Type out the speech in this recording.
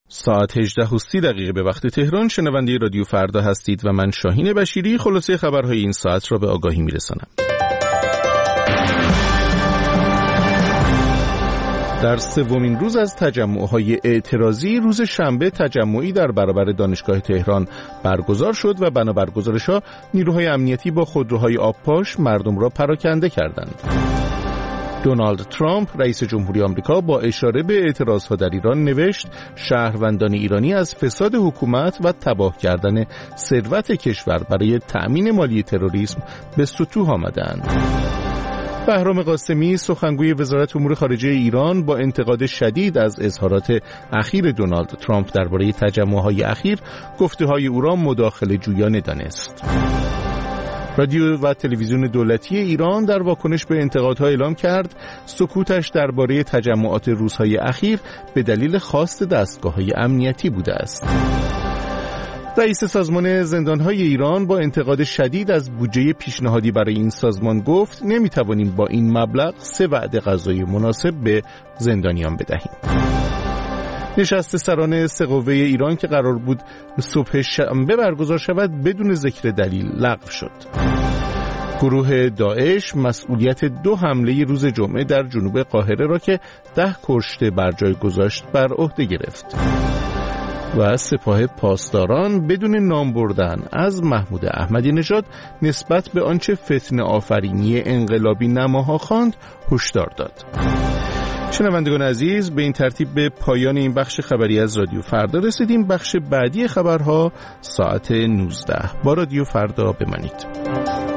ساعت 18:30 به وقت تهران شنونده رادیو فردا هستید و من شاهین بشیری خلاصه خبرهای این ساعت را به آگاهی میرسانم. در سومین روز از تجمع‌های اعتراضی روز شنبه تجمعی در برابر دانشگاه تهران برگزار شد و بنابر گزارش‌ها نیروهای امنیتی با خودروهای آبپاش مردم را پراکنده کردند. دونالد ترامپ رئیس جمهوری آمریکا با اشاره به اعتراضها در ایران نوشت شهروندان ایرانی از فساد حکومت و تباه کردن ثروت کشور برای تأمین مالی تروریسم به سطوح آمدند. بهرام قاسمی سخنگوی وزارت امور خارجه ایران با انتقاد شدید از اظهارات اخیر دونالد ترامپ درباره تجمع‌های اخیر گفته‌های او را مداخله جویانه دانست. رادیو و تلویزیون دولتی ایران در واکنش به انتقادها اعلام کرد سکوتش درباره تجمعات روزهای اخیر به دلیل خواست دستگاه‌های امنیتی بوده است. رئیس سازمان زندان‌های ایران با انتقاد شدید از بودجه پیشنهادی برای این سازمان گفت نمی‌توانیم با این مبلغ 3 وعده غذایی مناسب به زندانیان بدهیم. نشست سران سه قوه ایران که قرار بود صبح شنبه برگزار شود بدون ذکر دلیل لغو شد. گروه داعش مسئولیت 2 حمله روز جمعه در جنوب قاهره را که 10 کشته بر جای گذاشت بر عهده گرفت. و سپاه پاسداران بدون نام بردن از محمود احمدی نژاد نسبت به آنچه فتنه آفرینی انقلابی نماها خواند هشدار داد. شنوندگان عزیز، به این ترتیب به پایان این بخش خبری از رادیو فردا رسیدیم. بخش بعدی خبرها ساعت 19 با رادیو فردا بمانید.